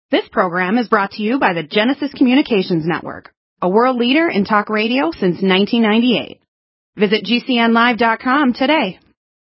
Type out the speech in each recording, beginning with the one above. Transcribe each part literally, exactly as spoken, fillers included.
This program is brought to you by the Genesis Communications Network, a world leader in talk radio since nineteen ninety-eight. Visit G C N live dot com today.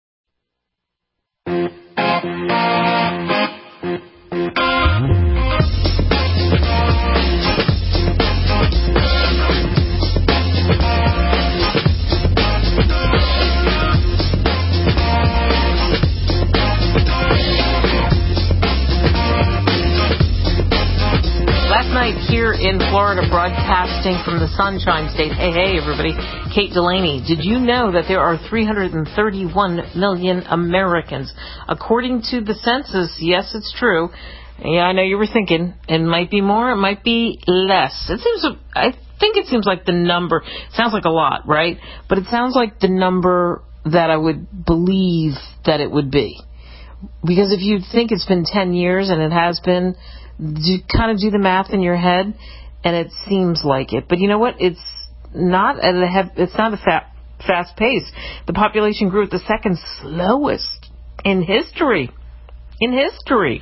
Last night here in Florida, broadcasting from the Sunshine State. Hey, hey, everybody. Kate Delaney. Did you know that there are three hundred thirty-one million Americans? According to the census, yes, it's true. Yeah, I know you were thinking it might be more, it might be less. It seems, I think it seems like the number, sounds like a lot, right? But it sounds like the number that I would believe that it would be. Because if you think it's been ten years, and it has been, you kind of do the math in your head, and it seems like it. But you know what? It's not at a it's not a fa- fast pace. The population grew at the second slowest in history. In history.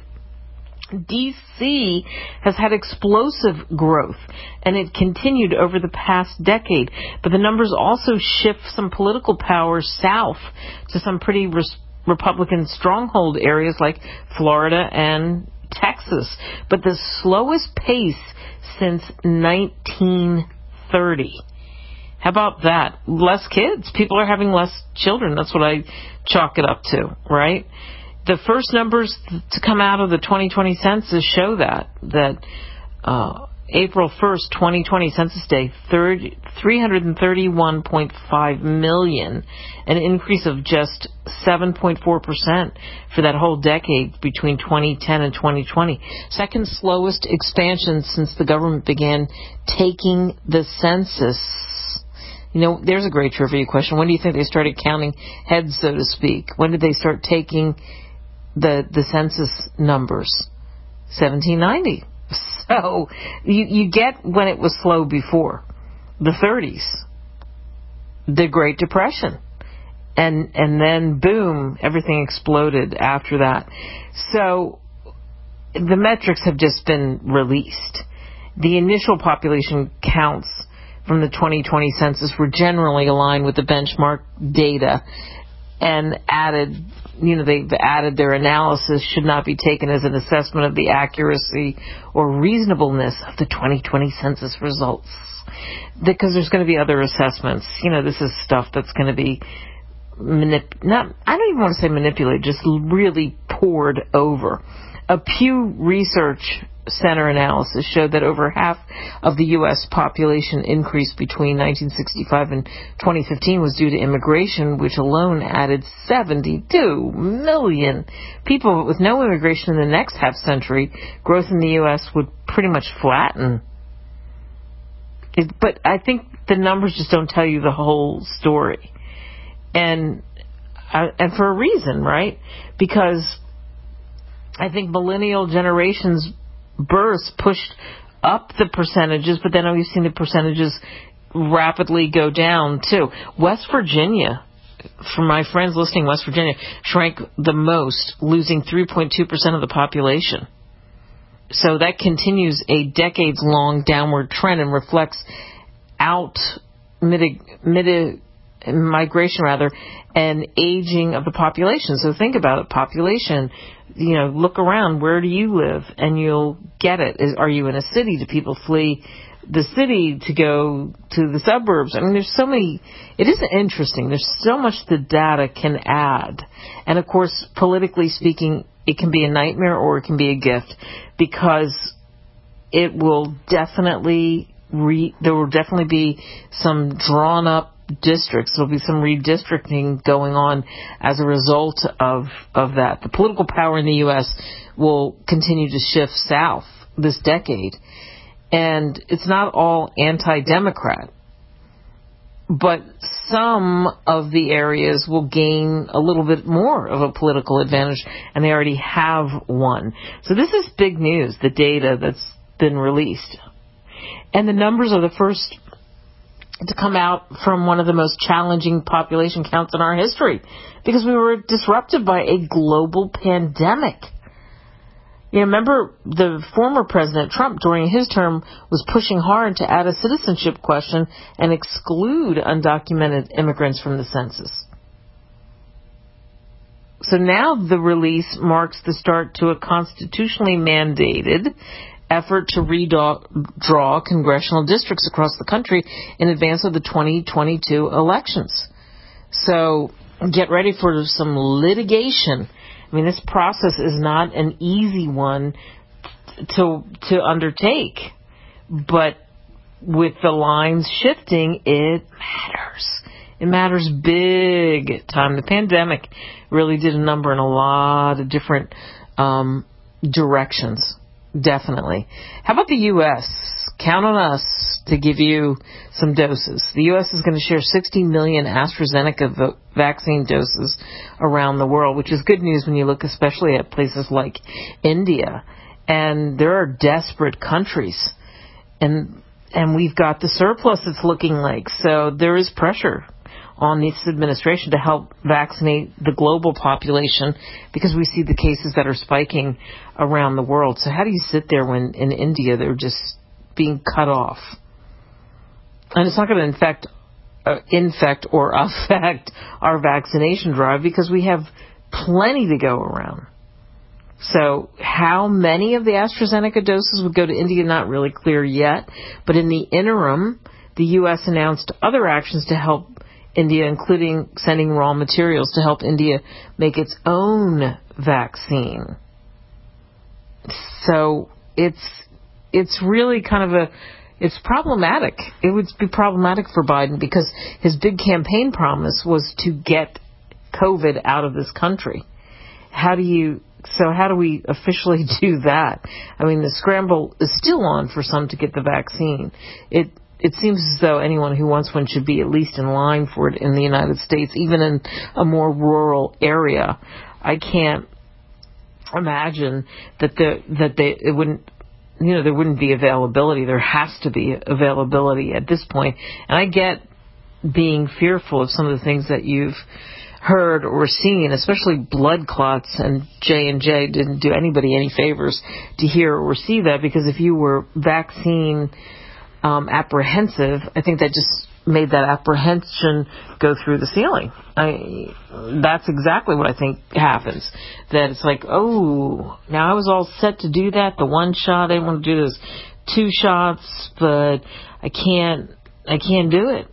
D C has had explosive growth, and it continued over the past decade. But the numbers also shift some political power south to some pretty res- Republican stronghold areas like Florida and Texas. But the slowest pace since nineteen thirty. How about that? Less kids. People are having less children. That's what I chalk it up to, right? The first numbers to come out of the twenty twenty census show that, that uh, April first, twenty twenty, Census Day, three hundred thirty-one point five million, an increase of just seven point four percent for that whole decade between twenty ten and twenty twenty. Second slowest expansion since the government began taking the census. You know, there's a great trivia question. When do you think they started counting heads, so to speak? When did they start taking the the census numbers? seventeen ninety. So you, you get when it was slow before. The thirties. The Great Depression. And and then, boom, everything exploded after that. So the metrics have just been released. The initial population counts from the twenty twenty census were generally aligned with the benchmark data and added, you know, they've added their analysis should not be taken as an assessment of the accuracy or reasonableness of the twenty twenty census results. Because there's going to be other assessments. You know, this is stuff that's going to be, manip- not, I don't even want to say manipulated, just really poured over. A Pew Research Center analysis showed that over half of the U S population increase between nineteen sixty-five and twenty fifteen was due to immigration, which alone added seventy-two million people. But with no immigration in the next half century, growth in the U S would pretty much flatten. It, but I think the numbers just don't tell you the whole story. And, uh, and for a reason, right? Because I think millennial generations births pushed up the percentages, but then we've seen the percentages rapidly go down too. West Virginia, for my friends listening, West Virginia shrank the most, losing three point two percent of the population. So that continues a decades-long downward trend and reflects out midi- midi- migration rather and aging of the population. So think about it, population. You know, look around. Where do you live? And you'll get it. Is, are you in a city? Do people flee the city to go to the suburbs? I mean, there's so many. It is interesting. There's so much the data can add. And, of course, politically speaking, it can be a nightmare or it can be a gift because it will definitely, re, there will definitely be some drawn-up districts. There'll be some redistricting going on as a result of, of that. The political power in the U S will continue to shift south this decade. And it's not all anti-Democrat. But some of the areas will gain a little bit more of a political advantage, and they already have one. So this is big news, the data that's been released. And the numbers are the first to come out from one of the most challenging population counts in our history because we were disrupted by a global pandemic. You know, remember the former President Trump during his term was pushing hard to add a citizenship question and exclude undocumented immigrants from the census. So now the release marks the start to a constitutionally mandated effort to redraw congressional districts across the country in advance of the twenty twenty-two elections. So get ready for some litigation. I mean, this process is not an easy one to to undertake, but with the lines shifting, it matters. It matters big time. The pandemic really did a number in a lot of different um, directions, definitely. How about the U S? Count on us to give you some doses. The U S is going to share sixty million AstraZeneca vo- vaccine doses around the world, which is good news when you look especially at places like India. And there are desperate countries. And and we've got the surplus it's looking like. So there is pressure on this administration to help vaccinate the global population because we see the cases that are spiking around the world. So how do you sit there when in India they're just being cut off? And it's not going to infect, uh, infect or affect our vaccination drive because we have plenty to go around. So how many of the AstraZeneca doses would go to India, not really clear yet. But in the interim, the U S announced other actions to help India, including sending raw materials to help India make its own vaccine. So it's it's really kind of a, it's problematic. It would be problematic for Biden because his big campaign promise was to get COVID out of this country. How do you, so how do we officially do that? I mean, the scramble is still on for some to get the vaccine. It It seems as though anyone who wants one should be at least in line for it in the United States, even in a more rural area. I can't imagine that the that they it wouldn't, you know, there wouldn't be availability. There has to be availability at this point. And I get being fearful of some of the things that you've heard or seen, especially blood clots, and J and J didn't do anybody any favors to hear or see that, because if you were vaccine Um, apprehensive, I think that just made that apprehension go through the ceiling. I, that's exactly what I think happens. That it's like, oh, now I was all set to do that, the one shot, I didn't want to do those two shots, but I can't, I can't do it.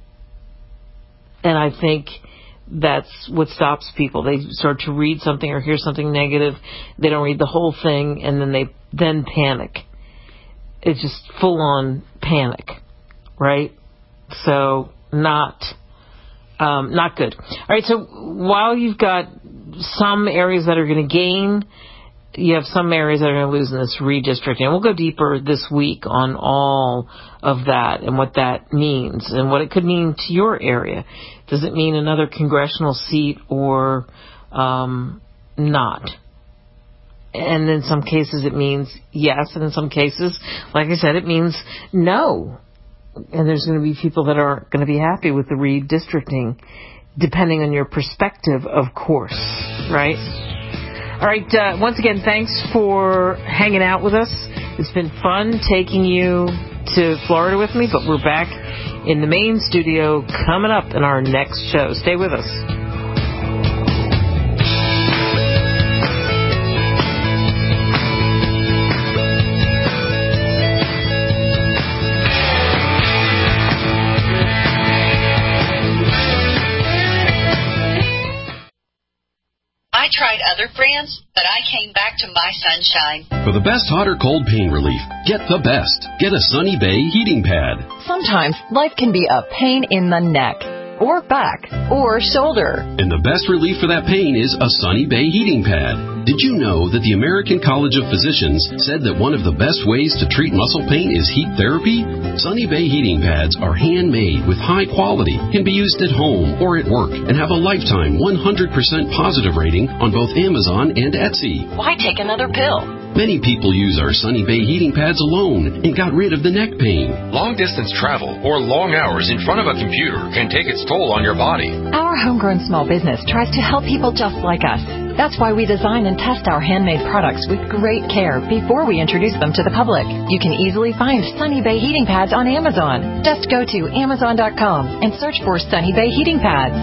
And I think that's what stops people. They start to read something or hear something negative, they don't read the whole thing, and then they then panic. It's just full-on panic, right? So not um, not good. All right, so while you've got some areas that are going to gain, you have some areas that are going to lose in this redistricting. And we'll go deeper this week on all of that and what that means and what it could mean to your area. Does it mean another congressional seat or um, not? And in some cases it means yes, and in some cases, like I said, it means no. And there's going to be people that aren't going to be happy with the redistricting, depending on your perspective, of course, right? All right, uh, once again, thanks for hanging out with us. It's been fun taking you to Florida with me, but we're back in the main studio coming up in our next show. Stay with us. I tried other brands, but I came back to My Sunshine. For the best hot or cold pain relief, get the best. Get a Sunny Bay heating pad. Sometimes life can be a pain in the neck, or back, or shoulder. And the best relief for that pain is a Sunny Bay heating pad. Did you know that the American College of Physicians said that one of the best ways to treat muscle pain is heat therapy? Sunny Bay heating pads are handmade with high quality, can be used at home or at work, and have a lifetime one hundred percent positive rating on both Amazon and Etsy. Why take another pill? Many people use our Sunny Bay heating pads alone and got rid of the neck pain. Long-distance travel or long hours in front of a computer can take its toll on your body. Our homegrown small business tries to help people just like us. That's why we design and test our handmade products with great care before we introduce them to the public. You can easily find Sunny Bay heating pads on Amazon. Just go to amazon dot com and search for Sunny Bay heating pads.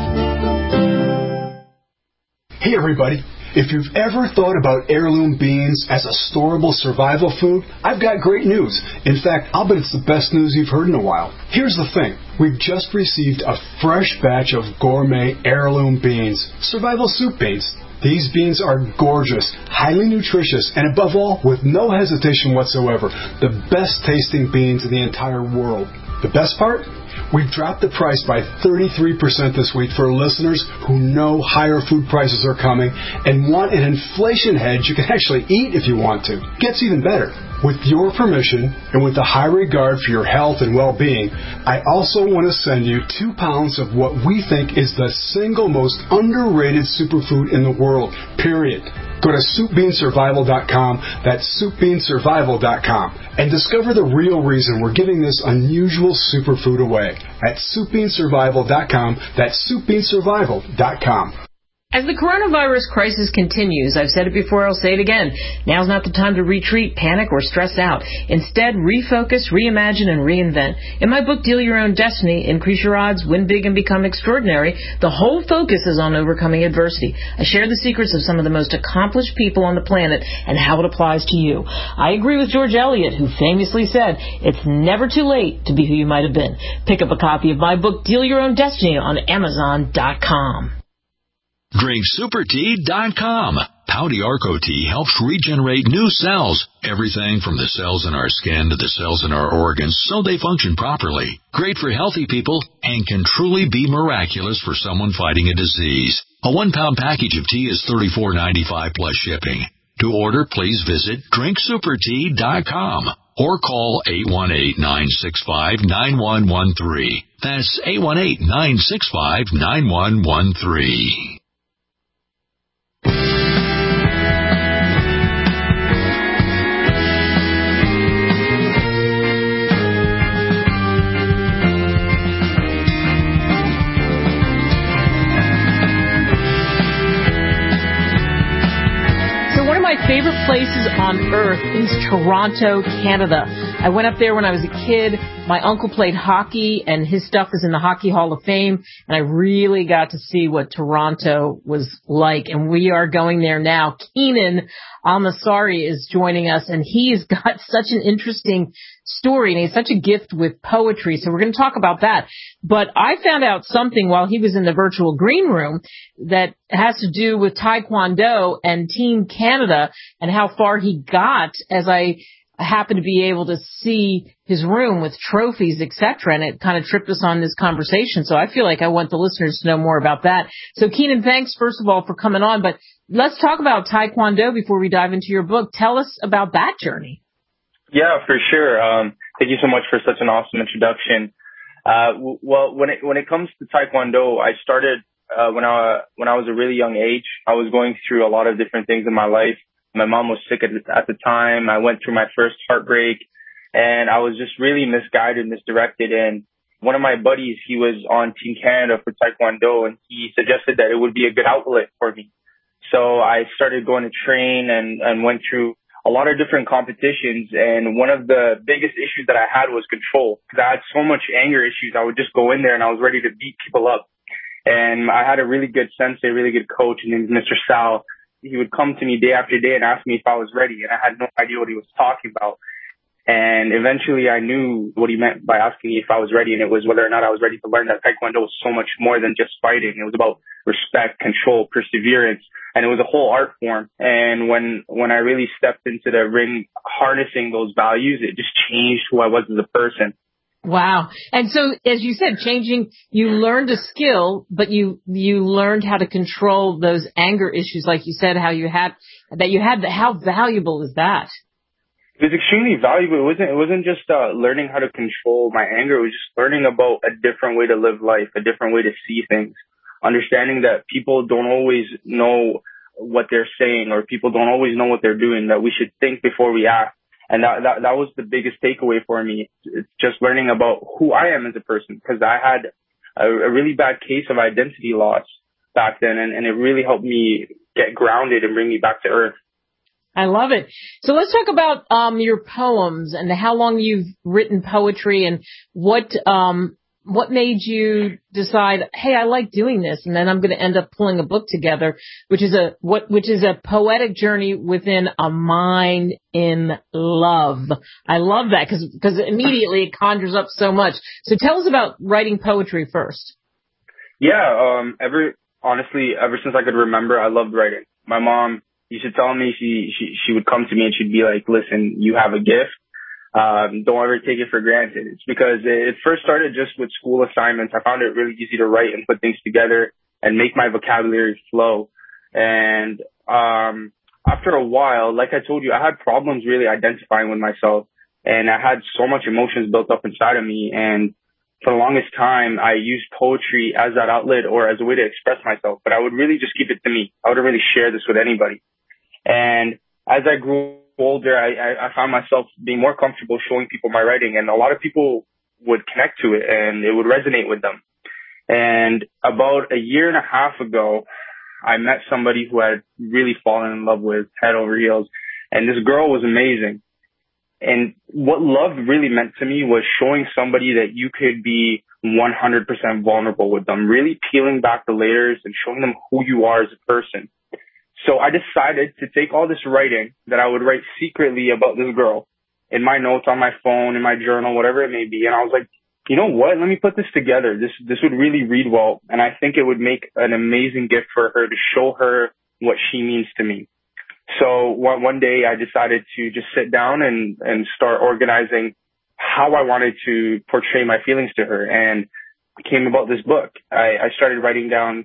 Hey everybody. If you've ever thought about heirloom beans as a storable survival food, I've got great news. In fact, I'll bet it's the best news you've heard in a while. Here's the thing. We've just received a fresh batch of gourmet heirloom beans, survival soup beans. These beans are gorgeous, highly nutritious, and above all, with no hesitation whatsoever, the best tasting beans in the entire world. The best part? We've dropped the price by thirty-three percent this week for listeners who know higher food prices are coming and want an inflation hedge you can actually eat if you want to. Gets even better. With your permission and with a high regard for your health and well-being, I also want to send you two pounds of what we think is the single most underrated superfood in the world, period. Go to soup bean survival dot com, that's soup bean survival dot com, and discover the real reason we're giving this unusual superfood away at soup bean survival dot com, that's soup bean survival dot com. As the coronavirus crisis continues, I've said it before, I'll say it again, now's not the time to retreat, panic, or stress out. Instead, refocus, reimagine, and reinvent. In my book, Deal Your Own Destiny, Increase Your Odds, Win Big, and Become Extraordinary, the whole focus is on overcoming adversity. I share the secrets of some of the most accomplished people on the planet and how it applies to you. I agree with George Eliot, who famously said, it's never too late to be who you might have been. Pick up a copy of my book, Deal Your Own Destiny, on amazon dot com. Drink super tea dot com. Pouty Arco Tea helps regenerate new cells. Everything from the cells in our skin to the cells in our organs so they function properly. Great for healthy people and can truly be miraculous for someone fighting a disease. A one-pound package of tea is thirty-four ninety-five plus shipping. To order, please visit drink super tea dot com or call eight one eight, nine six five, nine one one three. That's eight one eight, nine six five, nine one one three. My favorite places on earth is Toronto, Canada. I went up there when I was a kid. My uncle played hockey, and his stuff is in the Hockey Hall of Fame, and I really got to see what Toronto was like, and we are going there now. Keenan Almasari is joining us, and he's got such an interesting story, and he's such a gift with poetry, so we're going to talk about that. But I found out something while he was in the virtual green room that has to do with Taekwondo and Team Canada and how far he got, as I happened to be able to see his room with trophies, et cetera, and it kind of tripped us on this conversation. So I feel like I want the listeners to know more about that. So Keenan, thanks, first of all, for coming on. But let's talk about Taekwondo before we dive into your book. Tell us about that journey. Yeah, for sure. Um, thank you so much for such an awesome introduction. Uh, w- well, when it when it comes to Taekwondo, I started uh, when I when I was a really young age. I was going through a lot of different things in my life. My mom was sick at the, at the time. I went through my first heartbreak, and I was just really misguided, misdirected. And one of my buddies, he was on Team Canada for Taekwondo, and he suggested that it would be a good outlet for me. So I started going to train and, and went through a lot of different competitions. And one of the biggest issues that I had was control, because I had so much anger issues. I would just go in there and I was ready to beat people up. And I had a really good sensei, really good coach, and named Mister Sal. He would come to me day after day and ask me if I was ready, and I had no idea what he was talking about. And eventually I knew what he meant by asking me if I was ready, and it was whether or not I was ready to learn that Taekwondo was so much more than just fighting. It was about respect, control, perseverance, and it was a whole art form. And when when I really stepped into the ring harnessing those values, it just changed who I was as a person. Wow. And so, as you said, changing, you learned a skill, but you, you learned how to control those anger issues, like you said, how you had, that you had, the, how valuable is that? It was extremely valuable. It wasn't, it wasn't just, uh, learning how to control my anger. It was just learning about a different way to live life, a different way to see things, understanding that people don't always know what they're saying, or people don't always know what they're doing, that we should think before we act. And that, that, that was the biggest takeaway for me. It's just learning about who I am as a person, because I had a, a really bad case of identity loss back then. And, and it really helped me get grounded and bring me back to earth. I love it. So let's talk about um, your poems and how long you've written poetry and what um, what made you decide, hey, I like doing this, and then I'm going to end up pulling a book together, which is a what which is a poetic journey within a mind in love. I love that because because immediately it conjures up so much. So tell us about writing poetry first. Yeah, um, ever honestly, ever since I could remember, I loved writing. My mom used to tell me she she she would come to me and she'd be like, "Listen, you have a gift. Um, don't ever take it for granted." It's because it first started just with school assignments. I found it really easy to write and put things together and make my vocabulary flow. And um, after a while, like I told you, I had problems really identifying with myself, and I had so much emotions built up inside of me. And for the longest time, I used poetry as that outlet or as a way to express myself, but I would really just keep it to me. I wouldn't really share this with anybody. And as I grew older, I, I found myself being more comfortable showing people my writing, and a lot of people would connect to it and it would resonate with them. And about a year and a half ago, I met somebody who I had really fallen in love with head over heels, and this girl was amazing. And what love really meant to me was showing somebody that you could be one hundred percent vulnerable with them, really peeling back the layers and showing them who you are as a person. So I decided to take all this writing that I would write secretly about this girl in my notes on my phone, in my journal, whatever it may be. And I was like, you know what? Let me put this together. This, this would really read well. And I think it would make an amazing gift for her to show her what she means to me. So one, one day I decided to just sit down and, and start organizing how I wanted to portray my feelings to her. And I came about this book. I, I started writing down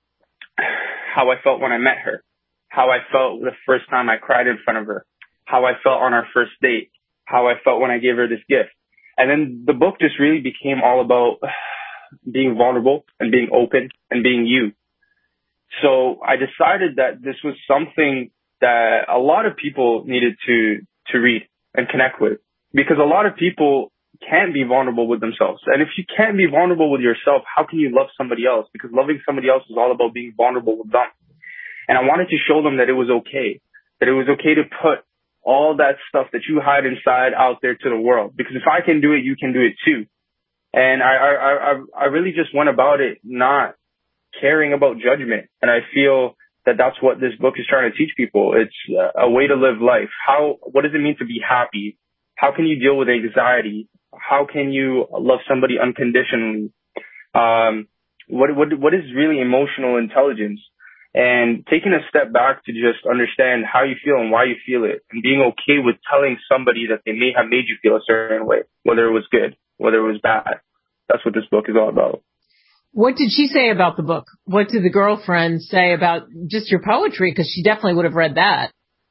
how I felt when I met her, how I felt the first time I cried in front of her, how I felt on our first date, how I felt when I gave her this gift. And then the book just really became all about being vulnerable and being open and being you. So I decided that this was something that a lot of people needed to, to read and connect with, because a lot of people can't be vulnerable with themselves. And if you can't be vulnerable with yourself, how can you love somebody else? Because loving somebody else is all about being vulnerable with them. And I wanted to show them that it was okay, that it was okay to put all that stuff that you hide inside out there to the world. Because if I can do it, you can do it too. And I, I, I, I really just went about it not caring about judgment. And I feel that that's what this book is trying to teach people. It's a way to live life. How, what does it mean to be happy? How can you deal with anxiety? How can you love somebody unconditionally? Um, what, what, what is really emotional intelligence? And taking a step back to just understand how you feel and why you feel it, and being okay with telling somebody that they may have made you feel a certain way, whether it was good, whether it was bad. That's what this book is all about. What did she say about the book? What did the girlfriend say about just your poetry? Because she definitely would have read that.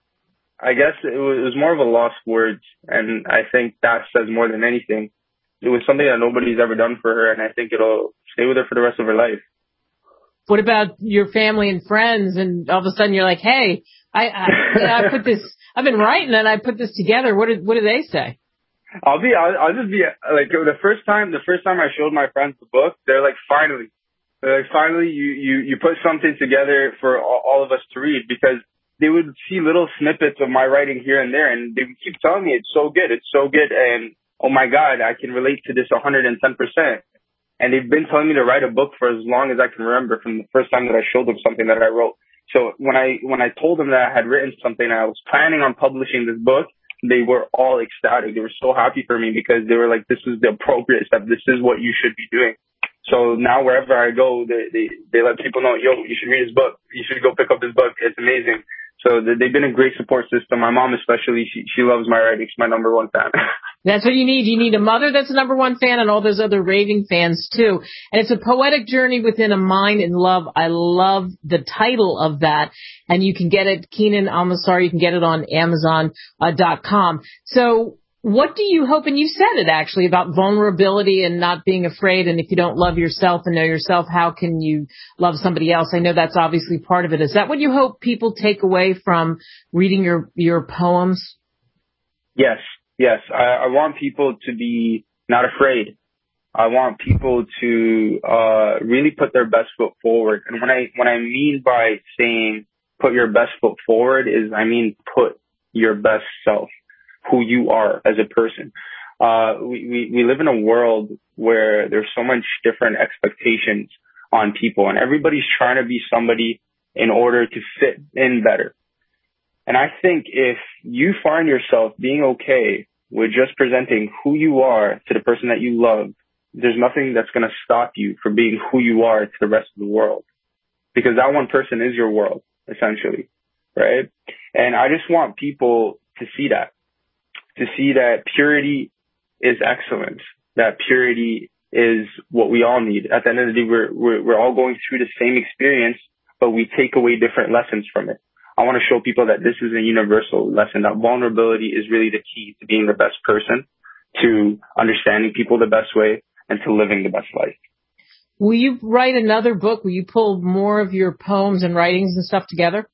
I guess it was, it was more of a lost words, and I think that says more than anything. It was something that nobody's ever done for her, and I think it'll stay with her for the rest of her life. What about your family and friends? And all of a sudden you're like, hey, I, I, I put this, I've been writing and I put this together. What did, what do they say? I'll be, I'll, I'll just be like, the first time, the first time I showed my friends the book, they're like, finally, they're like, finally you, you, you put something together for all, all of us to read, because they would see little snippets of my writing here and there, and they would keep telling me it's so good, it's so good. And oh my God, I can relate to this one hundred ten percent. And they've been telling me to write a book for as long as I can remember, from the first time that I showed them something that I wrote. So when I when I told them that I had written something and I was planning on publishing this book, they were all ecstatic. They were so happy for me, because they were like, this is the appropriate step. This is what you should be doing. So now wherever I go, they, they, they let people know, yo, you should read this book. You should go pick up this book. It's amazing. So they've been a great support system. My mom especially, she, she loves my writing. She's my number one fan. That's what you need. You need a mother that's a number one fan and all those other raving fans too. And it's a poetic journey within a mind in love. I love the title of that. And you can get it, Keenan Almasar, you can get it on Amazon dot com. So what do you hope, and you said it actually, about vulnerability and not being afraid, and if you don't love yourself and know yourself, how can you love somebody else? I know that's obviously part of it. Is that what you hope people take away from reading your, your poems? Yes, yes. I, I want people to be not afraid. I want people to uh really put their best foot forward. And when I when I mean by saying put your best foot forward is, I mean, put your best self, who you are as a person. Uh, we, we, we live in a world where there's so much different expectations on people, and everybody's trying to be somebody in order to fit in better. And I think if you find yourself being okay with just presenting who you are to the person that you love, there's nothing that's going to stop you from being who you are to the rest of the world, because that one person is your world, essentially, right? And I just want people to see that, to see that purity is excellence, that purity is what we all need. At the end of the day, we're, we're, we're all going through the same experience, but we take away different lessons from it. I want to show people that this is a universal lesson, that vulnerability is really the key to being the best person, to understanding people the best way, and to living the best life. Will you write another book? Will you pull more of your poems and writings and stuff together?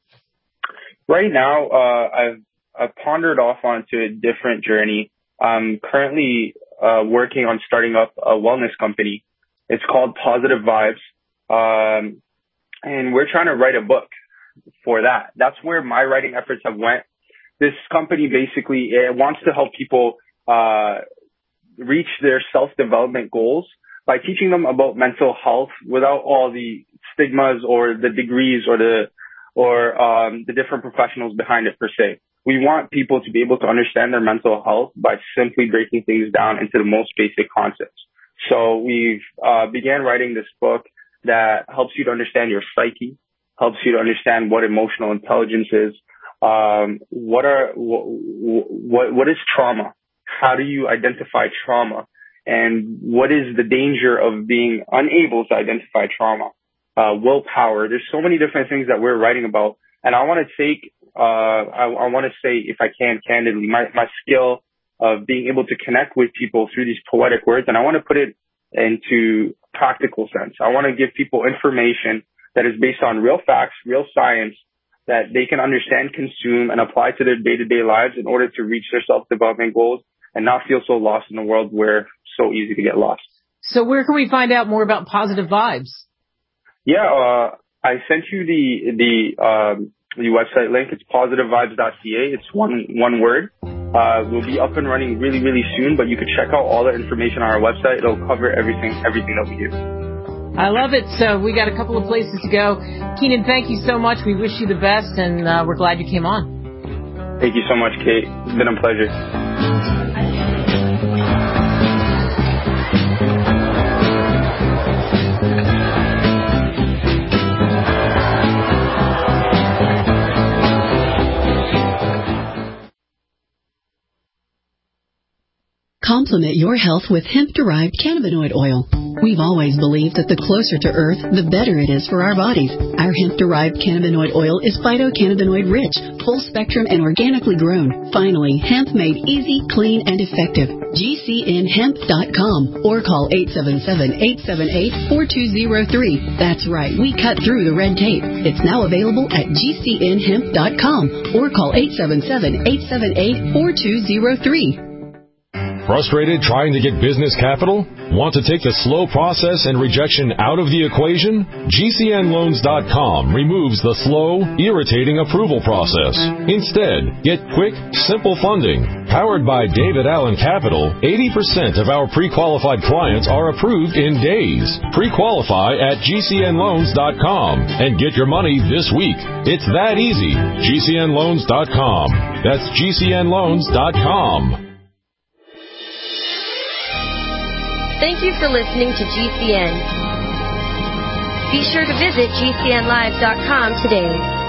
Right now, uh, I've, I've pondered off onto a different journey. I'm currently uh, working on starting up a wellness company. It's called Positive Vibes. Um, and we're trying to write a book for that. That's where my writing efforts have went. This company basically it wants to help people uh, reach their self-development goals by teaching them about mental health without all the stigmas or the degrees or the or um, the different professionals behind it per se. We want people to be able to understand their mental health by simply breaking things down into the most basic concepts. So we've uh, began writing this book that helps you to understand your psyche, helps you to understand what emotional intelligence is, um, what are what, what what is trauma, how do you identify trauma, and what is the danger of being unable to identify trauma, uh, willpower. There's so many different things that we're writing about, and I want to take uh, I, I want to say, if I can candidly, my my skill of being able to connect with people through these poetic words, and I want to put it into practical sense. I want to give people information that is based on real facts, real science, that they can understand, consume, and apply to their day-to-day lives in order to reach their self-development goals and not feel so lost in a world where it's so easy to get lost. So where can we find out more about Positive Vibes? Yeah, uh, I sent you the the um, the website link. It's positive vibes dot c a. It's one one word. Uh, we'll be up and running really, really soon, but you can check out all the information on our website. It'll cover everything, everything that we do. I love it. So we got a couple of places to go. Keenan, thank you so much. We wish you the best, and uh, we're glad you came on. Thank you so much, Kate. It's been a pleasure. Complement your health with hemp-derived cannabinoid oil. We've always believed that the closer to Earth, the better it is for our bodies. Our hemp-derived cannabinoid oil is phytocannabinoid rich, full spectrum, and organically grown. Finally, hemp made easy, clean, and effective. G C N hemp dot com or call eight seven seven, eight seven eight, four two zero three. That's right, we cut through the red tape. It's now available at G C N hemp dot com or call eight seven seven, eight seven eight, four two zero three. Frustrated trying to get business capital? Want to take the slow process and rejection out of the equation? G C N loans dot com removes the slow, irritating approval process. Instead, get quick, simple funding. Powered by David Allen Capital, eighty percent of our pre-qualified clients are approved in days. Pre-qualify at G C N loans dot com and get your money this week. It's that easy. G C N loans dot com. That's G C N loans dot com. Thank you for listening to G C N. Be sure to visit G C N live dot com today.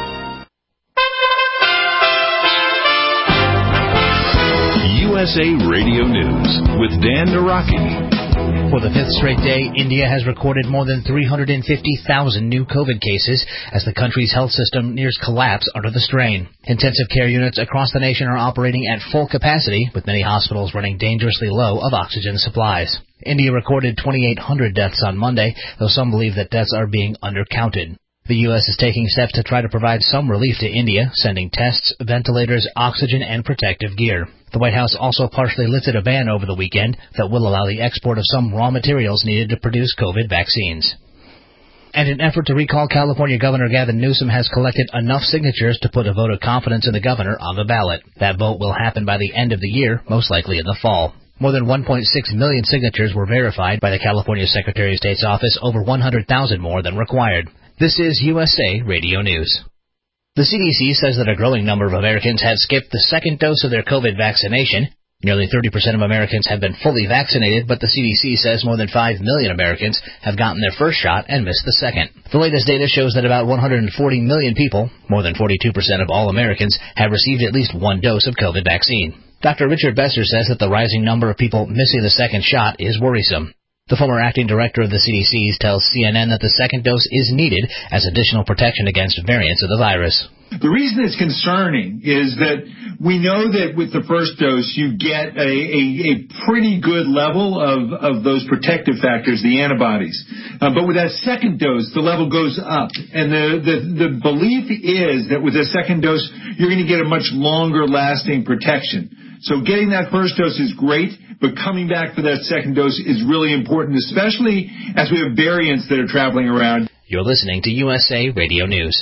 U S A Radio News with Dan Naraki. For the fifth straight day, India has recorded more than three hundred fifty thousand new COVID cases as the country's health system nears collapse under the strain. Intensive care units across the nation are operating at full capacity, with many hospitals running dangerously low of oxygen supplies. India recorded twenty-eight hundred deaths on Monday, though some believe that deaths are being undercounted. The U S is taking steps to try to provide some relief to India, sending tests, ventilators, oxygen, and protective gear. The White House also partially lifted a ban over the weekend that will allow the export of some raw materials needed to produce COVID vaccines. And in an effort to recall California Governor Gavin Newsom has collected enough signatures to put a vote of confidence in the governor on the ballot. That vote will happen by the end of the year, most likely in the fall. More than one point six million signatures were verified by the California Secretary of State's office, over one hundred thousand more than required. This is U S A Radio News. The C D C says that a growing number of Americans have skipped the second dose of their COVID vaccination. Nearly thirty percent of Americans have been fully vaccinated, but the C D C says more than five million Americans have gotten their first shot and missed the second. The latest data shows that about one hundred forty million people, more than forty-two percent of all Americans, have received at least one dose of COVID vaccine. Doctor Richard Besser says that the rising number of people missing the second shot is worrisome. The former acting director of the C D C tells C N N that the second dose is needed as additional protection against variants of the virus. The reason it's concerning is that we know that with the first dose you get a, a, a pretty good level of, of those protective factors, the antibodies. Uh, but with that second dose, the level goes up. And the, the, the belief is that with the second dose, you're going to get a much longer lasting protection. So getting that first dose is great, but coming back for that second dose is really important, especially as we have variants that are traveling around. You're listening to U S A Radio News.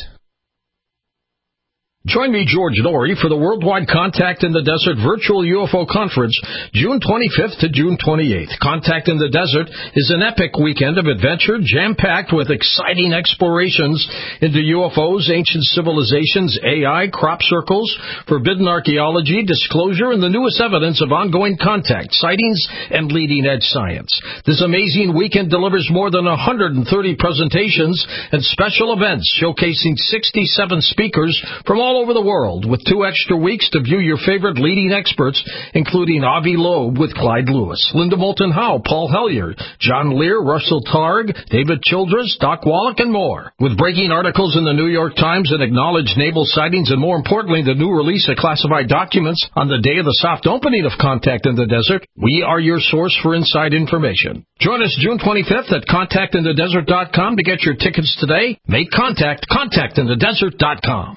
Join me, George Norrie, for the Worldwide Contact in the Desert Virtual U F O Conference, June twenty-fifth to June twenty-eighth. Contact in the Desert is an epic weekend of adventure, jam-packed with exciting explorations into U F Os, ancient civilizations, A I, crop circles, forbidden archaeology, disclosure, and the newest evidence of ongoing contact, sightings, and leading-edge science. This amazing weekend delivers more than one hundred thirty presentations and special events showcasing sixty-seven speakers from all all over the world, with two extra weeks to view your favorite leading experts, including Avi Loeb with Clyde Lewis, Linda Moulton Howe, Paul Hellyer, John Lear, Russell Targ, David Childress, Doc Wallach, and more. With breaking articles in the New York Times and acknowledged naval sightings, and more importantly, the new release of classified documents on the day of the soft opening of Contact in the Desert, we are your source for inside information. Join us June twenty-fifth at contact in the desert dot com to get your tickets today. Make contact, contact in the desert dot com.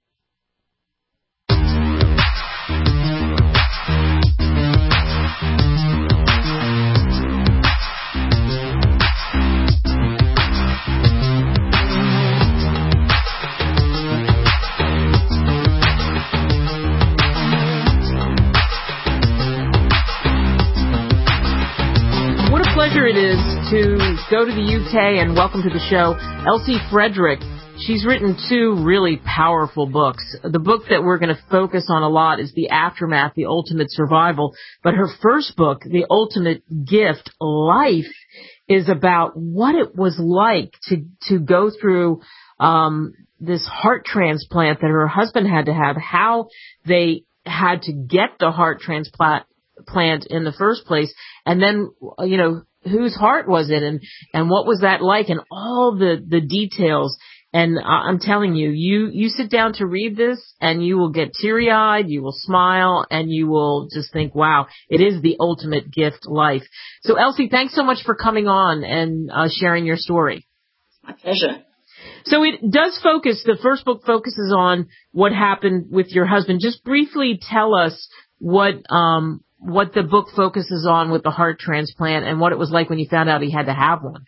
It is to go to the U K and welcome to the show Elsie Frederick. She's written two really powerful books. The book that we're going to focus on a lot is The Aftermath, The Ultimate Survival. But her first book, The Ultimate Gift, Life, is about what it was like to to go through um this heart transplant that her husband had to have, how they had to get the heart transplant plant in the first place, and then, you know, whose heart was it, and, and what was that like, and all the, the details. And I'm telling you, you, you sit down to read this, and you will get teary-eyed, you will smile, and you will just think, wow, it is the ultimate gift, life. So, Elsie, thanks so much for coming on and uh, sharing your story. My pleasure. So it does focus, the first book focuses on what happened with your husband. Just briefly tell us what um what the book focuses on with the heart transplant and what it was like when you found out he had to have one.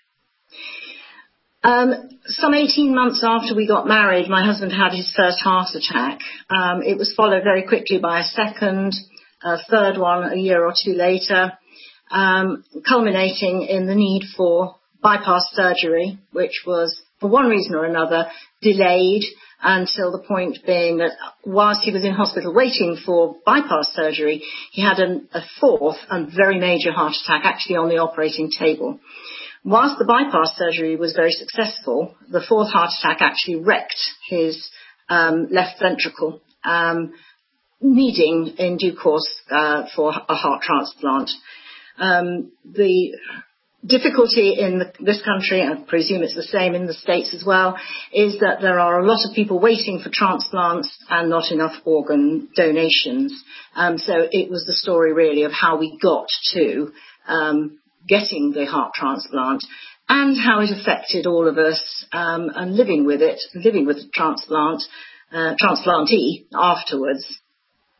Um, some eighteen months after we got married, my husband had his first heart attack. Um, it was followed very quickly by a second, a third one a year or two later, um, culminating in the need for bypass surgery, which was, for one reason or another, delayed until the point being that whilst he was in hospital waiting for bypass surgery, he had an, a fourth and very major heart attack actually on the operating table. Whilst the bypass surgery was very successful, the fourth heart attack actually wrecked his um, left ventricle, um, needing in due course uh, for a heart transplant. Um, the difficulty in the, this country, and I presume it's the same in the States as well, is that there are a lot of people waiting for transplants and not enough organ donations. Um, so it was the story really of how we got to um, getting the heart transplant and how it affected all of us um, and living with it, living with the transplant, uh, transplantee afterwards.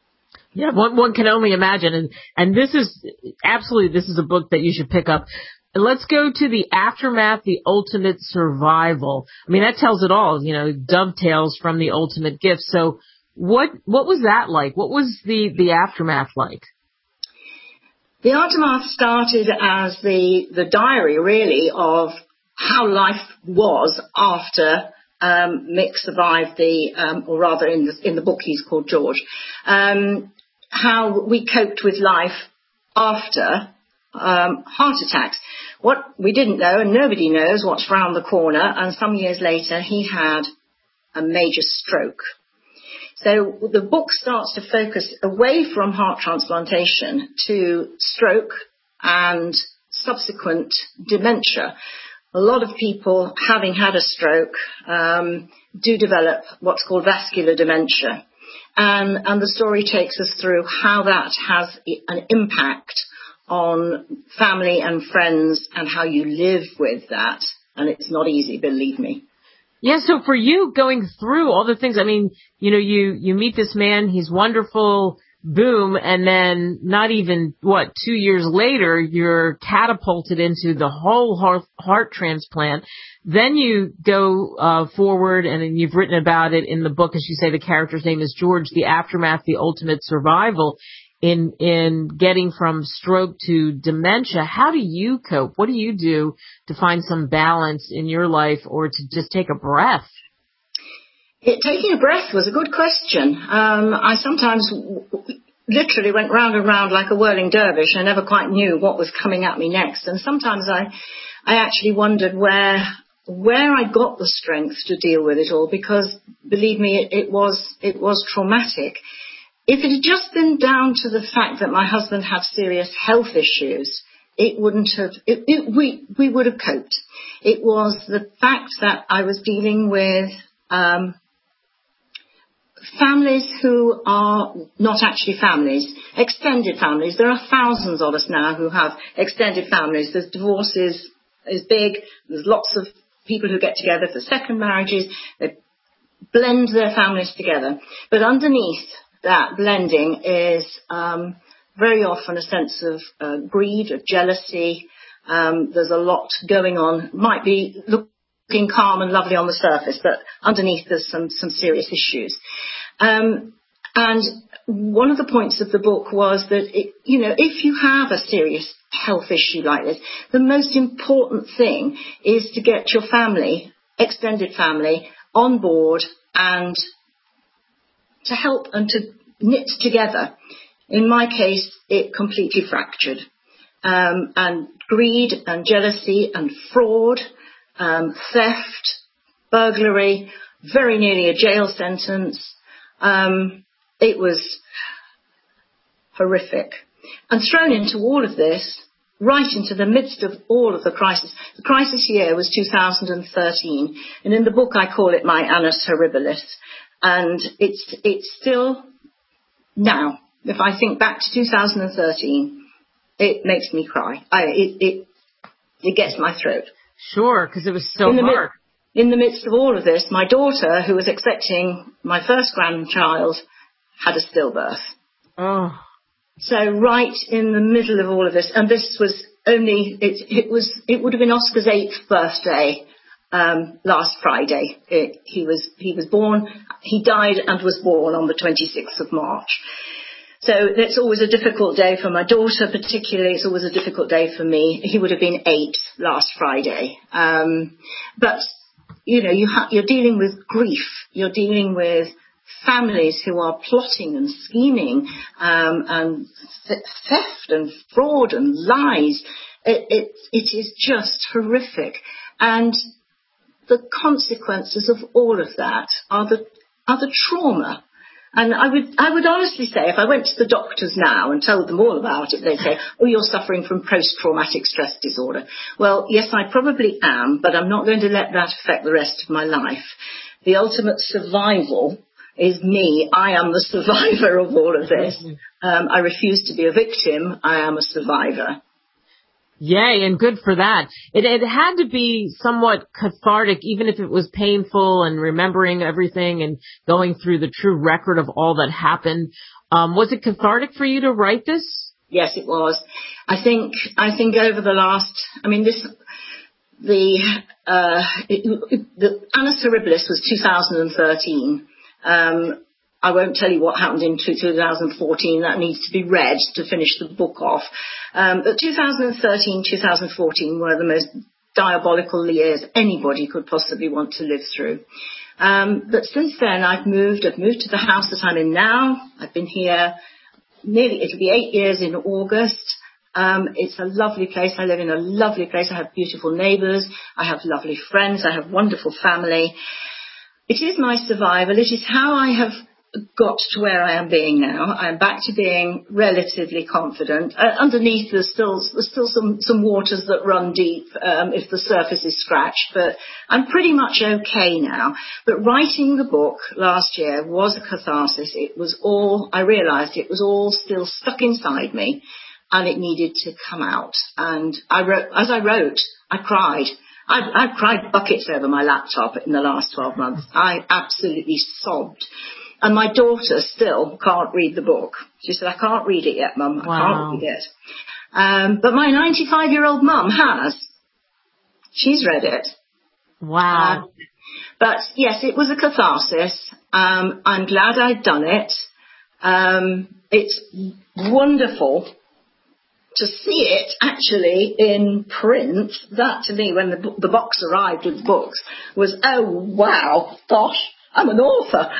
Yeah, one, one can only imagine. And, and this is absolutely, this is a book that you should pick up. let's go to the aftermath, the ultimate survival. I mean, that tells it all, you know, dovetails from the ultimate gift. So what what was that like? What was the, the aftermath like? The aftermath started as the, the diary, really, of how life was after um, Mick survived the, um, or rather in the, in the book he's called George, um, how we coped with life after um, heart attacks. What we didn't know, and nobody knows what's round the corner, and some years later he had a major stroke. So the book starts to focus away from heart transplantation to stroke and subsequent dementia. A lot of people, having had a stroke, um, do develop what's called vascular dementia. And, and the story takes us through how that has an impact on family and friends and how you live with that. And it's not easy, believe me. Yeah, so for you going through all the things, I mean, you know, you, you meet this man, he's wonderful, boom, and then not even, what, two years later, you're catapulted into the whole heart, heart transplant. Then you go uh, forward, and you've written about it in the book, as you say, the character's name is George, the aftermath, the ultimate survival. In, in getting from stroke to dementia. How do you cope? What do you do to find some balance in your life or to just take a breath? It, taking a breath was a good question. Um, I sometimes w- literally went round and round like a whirling dervish. I never quite knew what was coming at me next. And sometimes I, I actually wondered where, where I got the strength to deal with it all, because believe me, it, it was, it was traumatic. If it had just been down to the fact that my husband had serious health issues, it wouldn't have, it, it, we, we would have coped. It was the fact that I was dealing with um, families who are not actually families, extended families. There are thousands of us now who have extended families. There's divorces is big. There's lots of people who get together for second marriages. They blend their families together. But underneath that blending is um, very often a sense of uh, greed, of jealousy. Um, there's a lot going on. Might be looking calm and lovely on the surface, but underneath there's some, some serious issues. Um, and one of the points of the book was that, it, you know, if you have a serious health issue like this, the most important thing is to get your family, extended family, on board and to help and to knit together. In my case, it completely fractured. Um, and greed and jealousy and fraud, um, theft, burglary, very nearly a jail sentence. Um, it was horrific. And thrown into all of this, right into the midst of all of the crisis. The crisis year was two thousand thirteen. And in the book, I call it my annus horribilis. And it's, it's still now, if I think back to two thousand thirteen, it makes me cry. I, it, it, it gets my throat. Sure, because it was so in the hard. Mi- in the midst of all of this, my daughter, who was expecting my first grandchild, had a stillbirth. Oh. So right in the middle of all of this, and this was only, it, it was, it would have been Oscar's eighth birthday. Um, last Friday, it, he was he was born. He died and was born on the twenty-sixth of March. So it's always a difficult day for my daughter, particularly. It's always a difficult day for me. He would have been eight last Friday. Um, but you know, you ha- you're dealing with grief. You're dealing with families who are plotting and scheming um, and th- theft and fraud and lies. It, it it is just horrific. And the consequences of all of that are the are the trauma. And I would I would honestly say, if I went to the doctors now and told them all about it, they'd say, oh, you're suffering from post-traumatic stress disorder. Well, yes, I probably am, but I'm not going to let that affect the rest of my life. The ultimate survival is me. I am the survivor of all of this. Um, I refuse to be a victim. I am a survivor. Yay, and good for that. It, it had to be somewhat cathartic, even if it was painful and remembering everything and going through the true record of all that happened. Um, was it cathartic for you to write this? Yes, it was. I think, I think over the last, I mean, this, the, uh, it, it, the Annus Horribilis was two thousand thirteen. Um, I won't tell you what happened in two thousand fourteen. That needs to be read to finish the book off. Um, but two thousand thirteen, two thousand fourteen were the most diabolical years anybody could possibly want to live through. Um, but since then, I've moved. I've moved to the house that I'm in now. I've been here nearly, it'll be eight years in August. Um, it's a lovely place. I live in a lovely place. I have beautiful neighbours. I have lovely friends. I have wonderful family. It is my survival. It is how I have got to where I am being now. I'm back to being relatively confident. Uh, underneath there's still there's still some, some waters that run deep um, if the surface is scratched, but I'm pretty much okay now. But writing the book last year was a catharsis. It was all, I realised it was all still stuck inside me and it needed to come out. And I wrote, as I wrote, I cried. I've, I've cried buckets over my laptop in the last twelve months. I absolutely sobbed. And my daughter still can't read the book. She said, I can't read it yet, Mum. I Wow. can't read it. Um, but my ninety-five-year-old mum has. She's read it. Wow. Uh, but, yes, it was a catharsis. Um, I'm glad I'd done it. Um, it's wonderful to see it actually in print. That, to me, when the, the box arrived with books, was, oh, wow, gosh, I'm an author.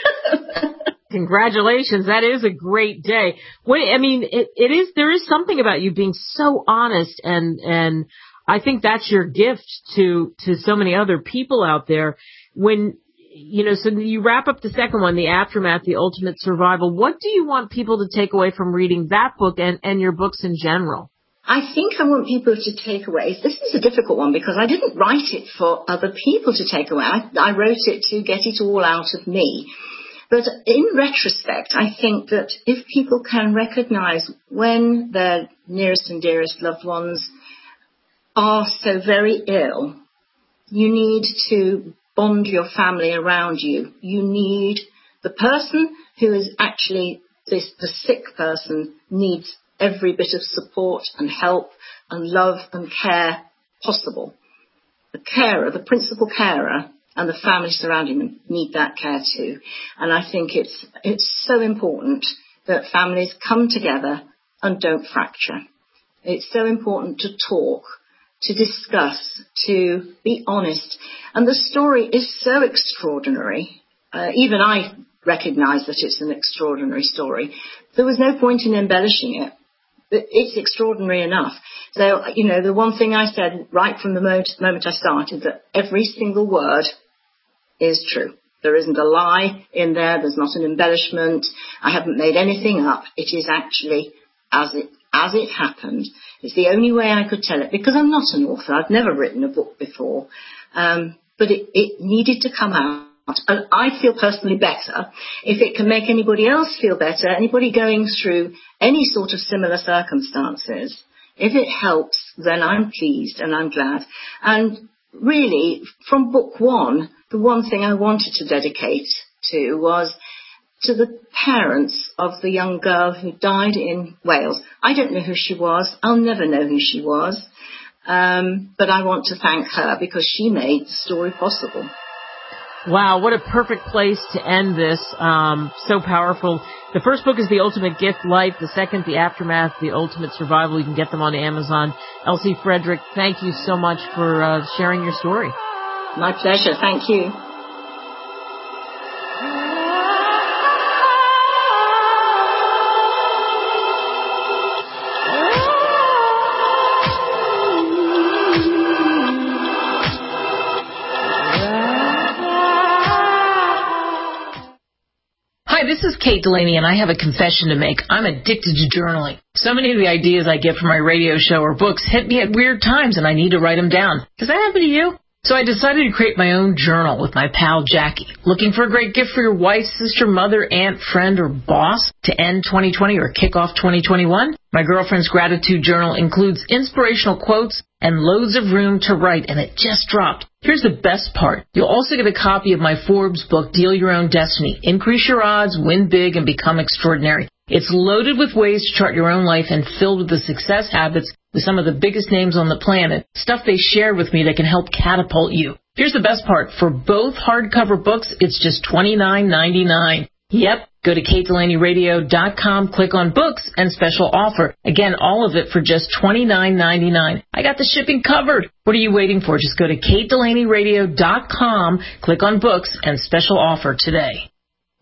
Congratulations. That is a great day. When, I mean, it, it is, there is something about you being so honest, and, and I think that's your gift to, to so many other people out there. When, you know, so you wrap up the second one, The Aftermath, The Ultimate Survival. What do you want people to take away from reading that book and, and your books in general? I think I want people to take away, this is a difficult one because I didn't write it for other people to take away. I, I wrote it to get it all out of me. But in retrospect, I think that if people can recognise when their nearest and dearest loved ones are so very ill, you need to bond your family around you. You need the person who is actually this, the sick person needs every bit of support and help and love and care possible. The carer, the principal carer, and the family surrounding them need that care too. And I think it's it's so important that families come together and don't fracture. It's so important to talk, to discuss, to be honest. And the story is so extraordinary. Uh, even I recognise that it's an extraordinary story. There was no point in embellishing it. It's extraordinary enough. So, you know, the one thing I said right from the moment, moment I started, that every single word is true. There isn't a lie in there. There's not an embellishment. I haven't made anything up. It is actually as it as it happened. It's the only way I could tell it because I'm not an author. I've never written a book before. Um, but it, it needed to come out. And I feel personally better if it can make anybody else feel better, anybody going through any sort of similar circumstances. If it helps, then I'm pleased and I'm glad. And really, from book one, the one thing I wanted to dedicate to was to the parents of the young girl who died in Wales. I don't know who she was. I'll never know who she was. Um, but I want to thank her because she made the story possible. Wow, what a perfect place to end this. Um, so powerful. The first book is The Ultimate Gift, Life. The second, The Aftermath, The Ultimate Survival. You can get them on Amazon. Elsie Frederick, thank you so much for uh, sharing your story. My pleasure. Thank you. This is Kate Delaney, and I have a confession to make. I'm addicted to journaling. So many of the ideas I get from my radio show or books hit me at weird times, and I need to write them down. Does that happen to you? So I decided to create my own journal with my pal Jackie. Looking for a great gift for your wife, sister, mother, aunt, friend, or boss to end twenty twenty or kick off twenty twenty-one? My girlfriend's gratitude journal includes inspirational quotes and loads of room to write, and it just dropped. Here's the best part. You'll also get a copy of my Forbes book, Deal Your Own Destiny. Increase your odds, win big, and become extraordinary. It's loaded with ways to chart your own life and filled with the success habits with some of the biggest names on the planet. Stuff they shared with me that can help catapult you. Here's the best part. For both hardcover books, it's just twenty-nine ninety-nine. Yep. Go to kate delaney radio dot com, click on books, and special offer. Again, all of it for just twenty-nine ninety-nine. I got the shipping covered. What are you waiting for? Just go to kate delaney radio dot com, click on books, and special offer today.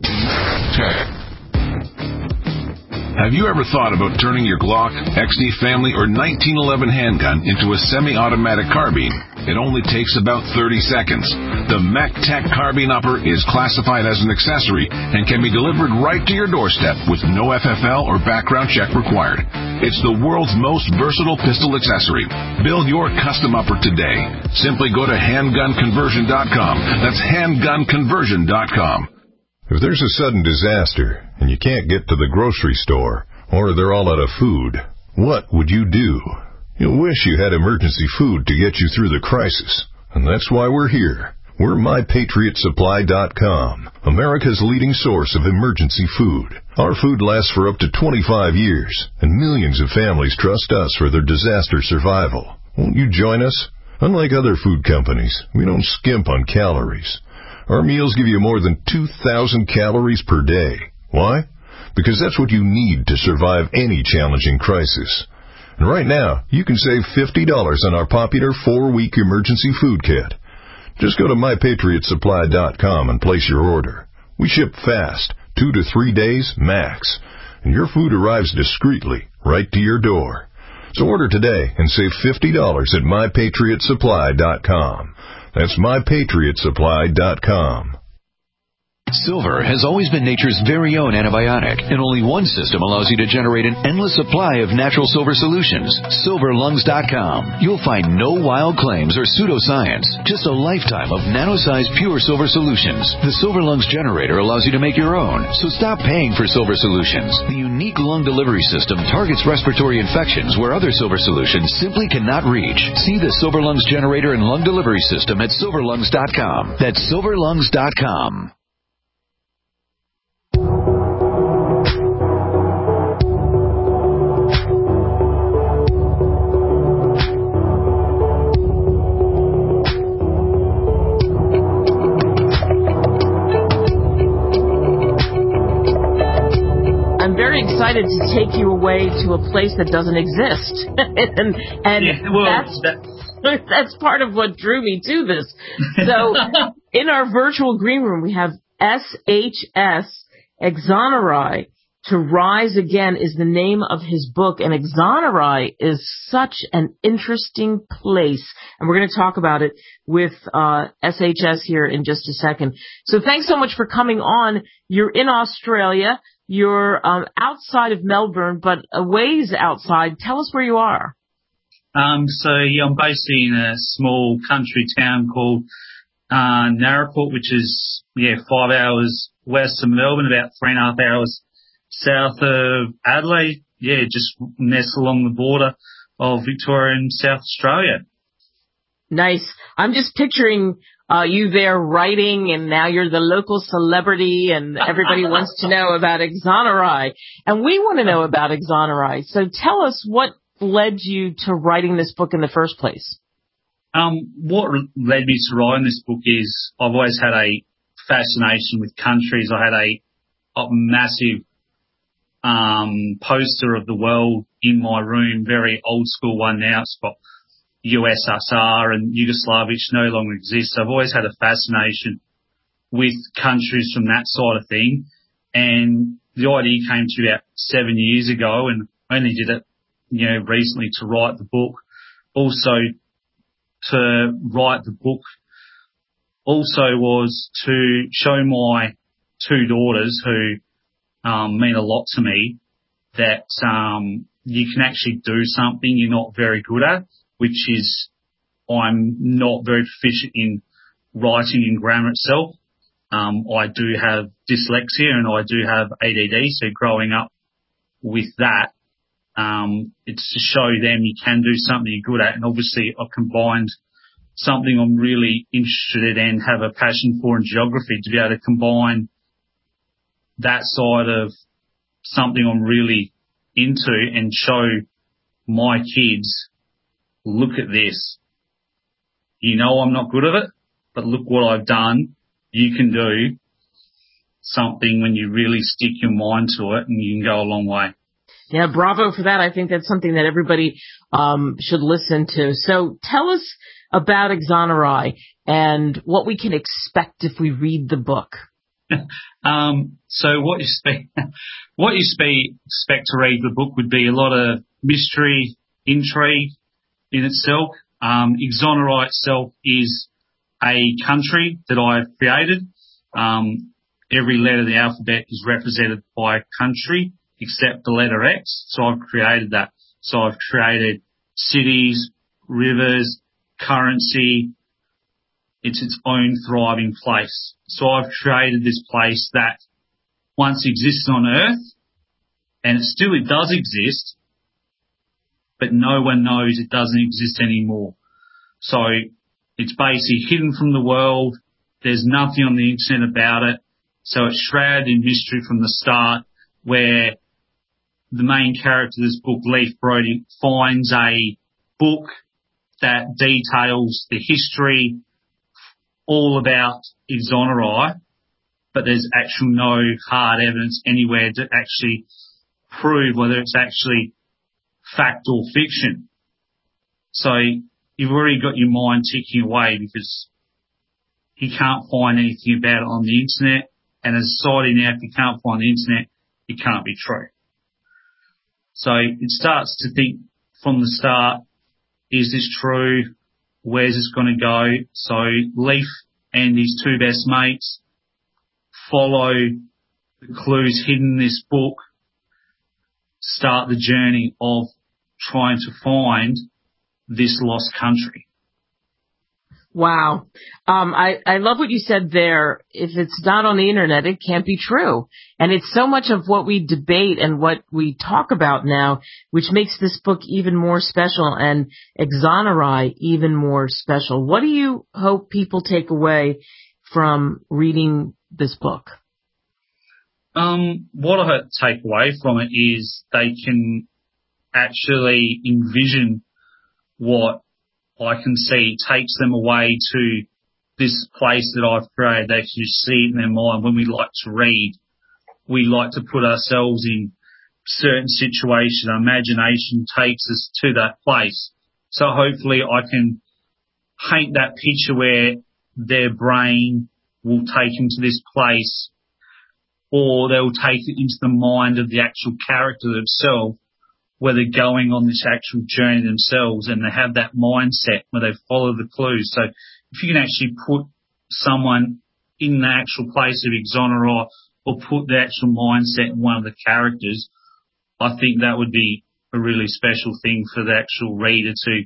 Have you ever thought about turning your Glock, X D Family, or nineteen eleven handgun into a semi-automatic carbine? It only takes about thirty seconds. The MacTac Carbine Upper is classified as an accessory and can be delivered right to your doorstep with no F F L or background check required. It's the world's most versatile pistol accessory. Build your custom upper today. Simply go to handgun conversion dot com. That's handgun conversion dot com. If there's a sudden disaster and you can't get to the grocery store, or they're all out of food, what would you do? You'll wish you had emergency food to get you through the crisis. And that's why we're here. We're my patriot supply dot com, America's leading source of emergency food. Our food lasts for up to twenty-five years, and millions of families trust us for their disaster survival. Won't you join us? Unlike other food companies, we don't skimp on calories. Our meals give you more than two thousand calories per day. Why? Because that's what you need to survive any challenging crisis. And right now, you can save fifty dollars on our popular four-week emergency food kit. Just go to my patriot supply dot com and place your order. We ship fast, two to three days max, and your food arrives discreetly right to your door. So order today and save fifty dollars at my patriot supply dot com. That's my patriot supply dot com. Silver has always been nature's very own antibiotic, and only one system allows you to generate an endless supply of natural silver solutions. silver lungs dot com. You'll find no wild claims or pseudoscience, just a lifetime of nano-sized pure silver solutions. The Silver Lungs generator allows you to make your own, so stop paying for silver solutions. The unique lung delivery system targets respiratory infections where other silver solutions simply cannot reach. See the Silver Lungs generator and lung delivery system at silver lungs dot com. That's silver lungs dot com. Excited to take you away to a place that doesn't exist, and, and yeah, well, that's that... that's part of what drew me to this. So, in our virtual green room, we have S H S Exonerai. To Rise Again is the name of his book, and Exonerai is such an interesting place, and we're going to talk about it with uh S H S here in just a second. So, thanks so much for coming on. You're in Australia. You're um, outside of Melbourne, but a ways outside. Tell us where you are. Um, so, yeah, I'm based in a small country town called uh, Narraport, which is, yeah, five hours west of Melbourne, about three and a half hours south of Adelaide. Yeah, just nestled along the border of Victoria and South Australia. Nice. I'm just picturing uh, you there writing, and now you're the local celebrity, and everybody wants to know about Exonerai. And we want to know about Exonerai. So tell us what led you to writing this book in the first place. Um, what led me to writing this book is I've always had a fascination with countries. I had a, a massive um, poster of the world in my room, very old school one now. It's got U S S R and Yugoslavia, which no longer exists. I've always had a fascination with countries from that side of thing. And the idea came to me about seven years ago, and I only did it, you know, recently to write the book. Also, to write the book also was to show my two daughters, who um, mean a lot to me, that um, you can actually do something you're not very good at, which is I'm not very proficient in writing and grammar itself. Um, I do have dyslexia and I do have A D D, so growing up with that, um, it's to show them you can do something you're good at. And obviously I've combined something I'm really interested in, have a passion for in geography, to be able to combine that side of something I'm really into and show my kids, look at this. You know I'm not good at it, but look what I've done. You can do something when you really stick your mind to it, and you can go a long way. Yeah, bravo for that. I think that's something that everybody um, should listen to. So tell us about Exonerai and what we can expect if we read the book. um, so what you, spe- what you spe- expect to read the book would be a lot of mystery, intrigue in itself. Um, Exonerai itself is a country that I've created. Um, every letter of the alphabet is represented by a country except the letter X. So I've created that. So I've created cities, rivers, currency. It's its own thriving place. So I've created this place that once existed on Earth, and it still it does exist, but no one knows it doesn't exist anymore. So it's basically hidden from the world. There's nothing on the internet about it. So it's shrouded in mystery from the start, where the main character of this book, Leif Brody, finds a book that details the history all about Exonerai, but there's actually no hard evidence anywhere to actually prove whether it's actually fact or fiction. So you've already got your mind ticking away because he can't find anything about it on the internet. And as a society now, if you can't find the internet, it can't be true. So it starts to think from the start, is this true? Where's this going to go? So Leif and his two best mates follow the clues hidden in this book, start the journey of trying to find this lost country. Wow. Um, I, I love what you said there. If it's not on the internet, it can't be true. And it's so much of what we debate and what we talk about now, which makes this book even more special and Exonerai even more special. What do you hope people take away from reading this book? Um, what I hope to take away from it is they can actually envision what I can see takes them away to this place that I've created. They can just see it in their mind. When we like to read, we like to put ourselves in certain situations. Our imagination takes us to that place. So hopefully I can paint that picture where their brain will take them to this place, or they'll take it into the mind of the actual character themselves, where they're going on this actual journey themselves, and they have that mindset where they follow the clues. So if you can actually put someone in the actual place of Exonerai, or put the actual mindset in one of the characters, I think that would be a really special thing for the actual reader to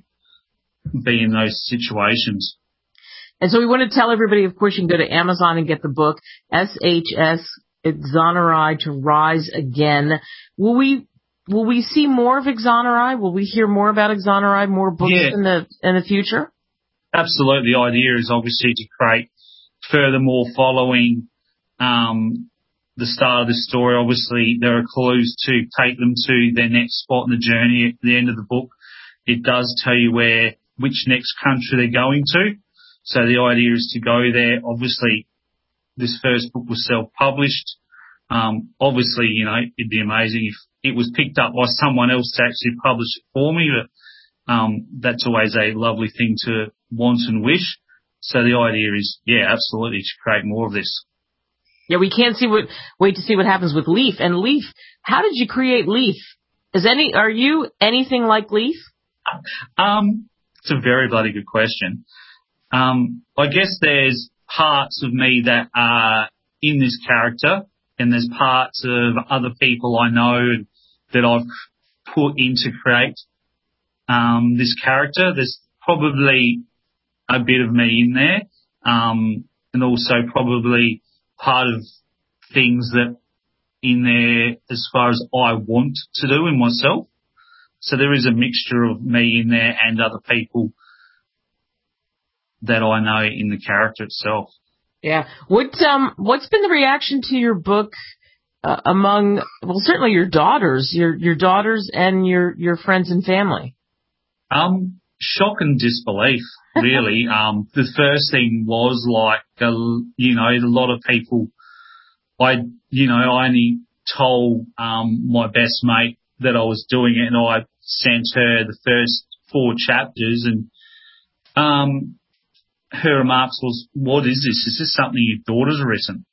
be in those situations. And so we want to tell everybody, of course, you can go to Amazon and get the book, S H S Exonerai to Rise Again. Will we Will we see more of Exonerai? Will we hear more about Exonerai, more books yeah. in the in the future? Absolutely. The idea is obviously to create furthermore following um, the start of the story. Obviously, there are clues to take them to their next spot in the journey at the end of the book. It does tell you where, which next country they're going to. So the idea is to go there. Obviously, this first book was self-published. Um, obviously, you know, it'd be amazing if it was picked up by someone else to actually publish it for me, but um, that's always a lovely thing to want and wish. So the idea is, yeah, absolutely, to create more of this. Yeah, we can't see what wait to see what happens with Leif. And Leif, how did you create Leif? Is any are you anything like Leif? Um, it's a very bloody good question. Um, I guess there's parts of me that are in this character, and there's parts of other people I know that I've put in to create um, this character. There's probably a bit of me in there, um, and also probably part of things that in there as far as I want to do in myself. So there is a mixture of me in there and other people that I know in the character itself. Yeah. What um what's been the reaction to your book uh, among, well, certainly your daughters, your your daughters and your, your friends and family? Um, shock and disbelief, really. um, the first thing was like, uh, you know, a lot of people, I, you know, I only told um, my best mate that I was doing it, and I sent her the first four chapters, and um, her remarks was, "What is this? Is this something your daughter's written?"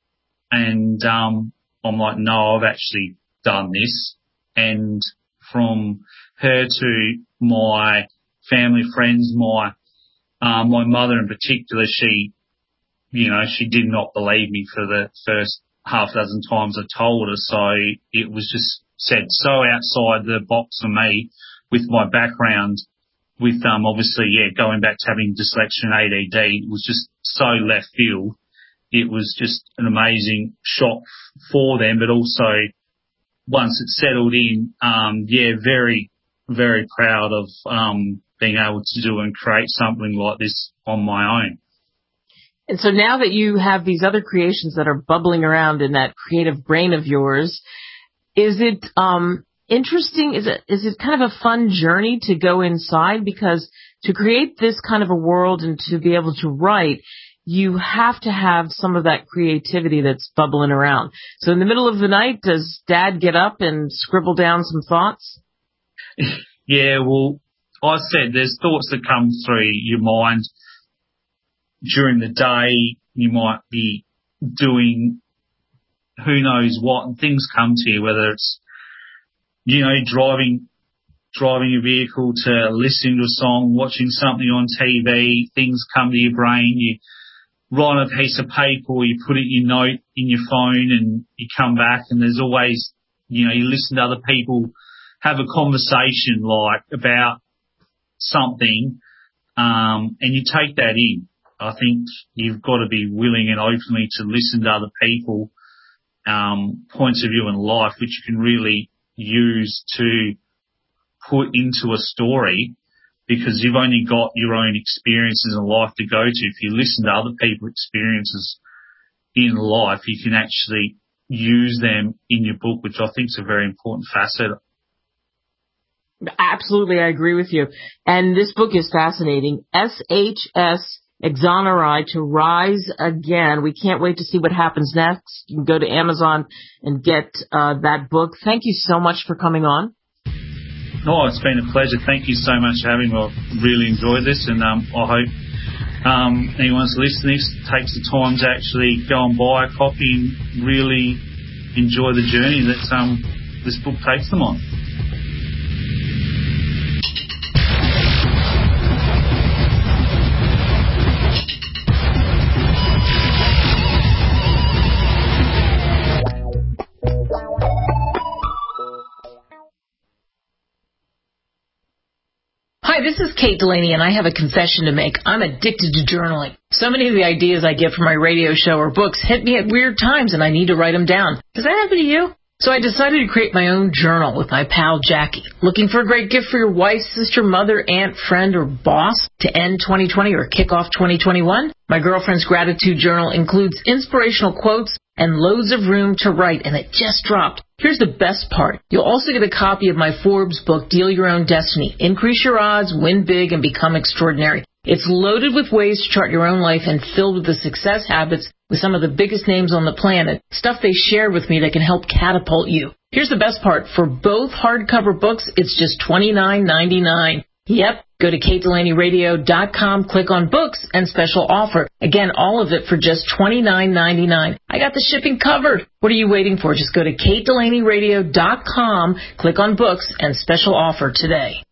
And um, I'm like, "No, I've actually done this." And from her to my family, friends, my uh, my mother in particular, she, you know, she did not believe me for the first half dozen times I told her. So it was just said so outside the box for me with my background, with um obviously, yeah, going back to having dyslexia and A D D. It was just so left field. It was just an amazing shock for them, but also once it settled in, um, yeah, very, very proud of um being able to do and create something like this on my own. And so now that you have these other creations that are bubbling around in that creative brain of yours, is it um, interesting? Is it is it kind of a fun journey to go inside? Because to create this kind of a world and to be able to write, you have to have some of that creativity that's bubbling around. So in the middle of the night, does Dad get up and scribble down some thoughts? Yeah, well, I said there's thoughts that come through your mind during the day. You might be doing who knows what, and things come to you, whether it's, you know, driving driving a vehicle to listening to a song, watching something on T V, things come to your brain. You write on a piece of paper, or you put it in your note in your phone, and you come back, and there's always, you know, you listen to other people have a conversation like about something, um, and you take that in. I think you've got to be willing and openly to listen to other people, um, points of view in life, which you can really use to put into a story, because you've only got your own experiences in life to go to. If you listen to other people's experiences in life, you can actually use them in your book, which I think is a very important facet. Absolutely, I agree with you. And this book is fascinating. S H S Exonerate, to Rise Again. We can't wait to see what happens next. You can go to Amazon and get uh, that book. Thank you so much for coming on. Oh, it's been a pleasure. Thank you so much for having me. I've really enjoyed this, and um, I hope um, anyone who's listening takes the time to actually go and buy a copy and really enjoy the journey that um, this book takes them on. Hi, this is Kate Delaney, and I have a confession to make. I'm addicted to journaling. So many of the ideas I get from my radio show or books hit me at weird times, and I need to write them down. Does that happen to you? So I decided to create my own journal with my pal Jackie. Looking for a great gift for your wife, sister, mother, aunt, friend, or boss to end twenty twenty or kick off twenty twenty-one? My girlfriend's gratitude journal includes inspirational quotes and loads of room to write, and it just dropped. Here's the best part. You'll also get a copy of my Forbes book, Deal Your Own Destiny. Increase your odds, win big, and become extraordinary. It's loaded with ways to chart your own life and filled with the success habits with some of the biggest names on the planet, stuff they shared with me that can help catapult you. Here's the best part. For both hardcover books, it's just twenty-nine ninety-nine. Yep. Go to kate delaney radio dot com, click on books, and special offer. Again, all of it for just twenty-nine ninety-nine. I got the shipping covered. What are you waiting for? Just go to kate delaney radio dot com, click on books, and special offer today.